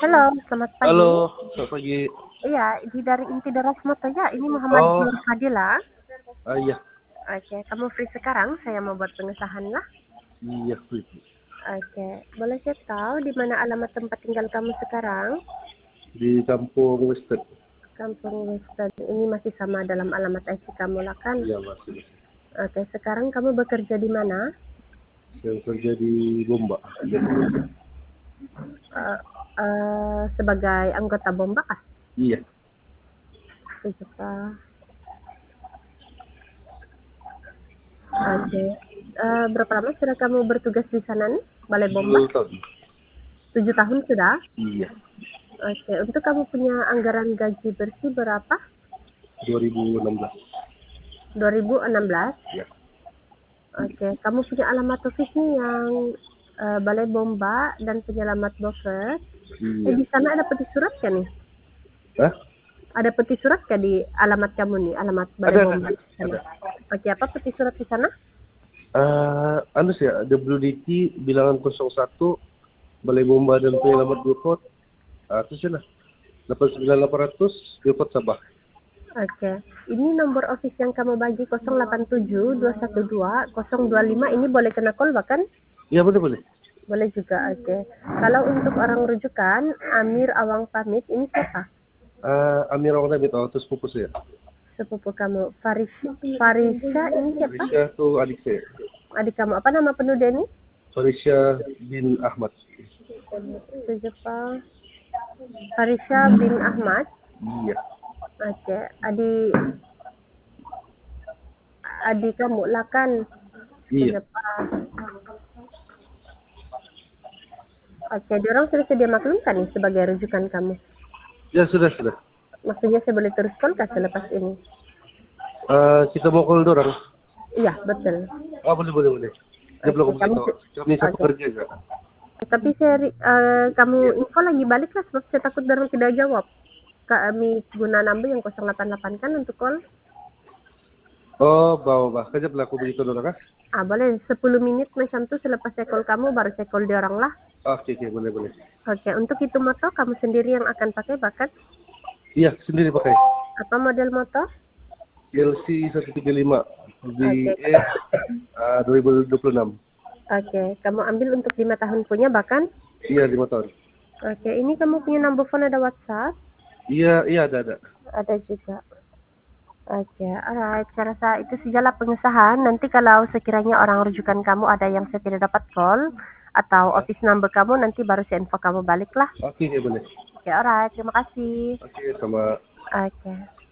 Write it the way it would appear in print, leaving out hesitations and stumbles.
Halo, selamat pagi. Halo, selamat pagi. Iya, dari Inti Daras Moto ya. Ini Muhammad Oh, Nur Fadila. iya, Oke, kamu free sekarang? Saya mau buat pengesahan lah. iya, Frit. Oke, boleh saya tahu di mana alamat tempat tinggal kamu sekarang? Di kampung Western. Kampung Western. Ini masih sama dalam alamat IC kamu lah kan? Iya, masih. Oke, sekarang kamu bekerja di mana? Yang kerja di Bomba. Eh, sebagai anggota bomba kah? Iya, Siapa? Oke. Berapa lama sudah kamu bertugas di sana nih? Balai Bomba? 10 tahun. 7 tahun sudah? Iya, Oke, untuk kamu punya anggaran gaji bersih berapa? 2016. 2016. Ya, Oke, kamu punya alamat office-nya yang Balai Bomba dan Penyelamat Bofet. iya. Di sana ada peti surat kan nih? Hah? Ada peti surat kan di alamat kamu nih, alamat Balai Ada, Bomba di sana? ada. Oke, apa peti surat di sana? Anu sih ya, WDT bilangan 01, Balai Bomba dan Penyelamat Bukot. Itu sih lah. 89800, Bukot Sabah. Oke, ini nomor office yang kamu bagi 087 212 025 ini boleh kena call bahkan? Iya, boleh. Boleh juga, oke. Kalau untuk orang rujukan, Amir Awang Pamit, ini siapa? Amir Awang Nabi, tahu terus pupus ya. Sepupu kamu. Farisha, ini siapa? Farisha tuh adik saya. Adik kamu. Apa nama penuh dia ini? Farisha bin Ahmad. Siapa? Farisha bin Ahmad. Iya. Oke, adik kamu lah kan? Iya. Siapa? Oke, dia orang sudah sedia maklum kan nih sebagai rujukan kamu? Ya, sudah. Maksudnya saya boleh terus call kah selepas ini? Kita mau call dorang. Iya, betul. Boleh. Dia belum Kamu, begitu. Kami satu kerja enggak? tapi saya, kamu info lagi balik lah sebab saya takut dorang tidak jawab. Kami guna number yang 088 kan untuk call. Oh, bawa. Kejap lah aku begitu dorang kah? Boleh 10 menit macam tu selepas saya call kamu baru saya call dia orang lah. Oke, boleh. Oke, untuk itu motor kamu sendiri yang akan pakai bahkan? Iya, sendiri pakai. Apa model motor? LC 135 VE 2026. Oke, kamu ambil untuk 5 tahun punya bahkan? Iya, 5 tahun. Oke, ini kamu punya number phone ada WhatsApp? Iya, ada. Ada juga. Oke, alright. Saya rasa itu sajalah pengesahan. Nanti kalau sekiranya orang rujukan kamu ada yang saya tidak dapat call atau office number kamu, nanti baru saya info kamu balik lah. Oke, boleh. Oke, alright. Terima kasih. Oke, sama. Oke.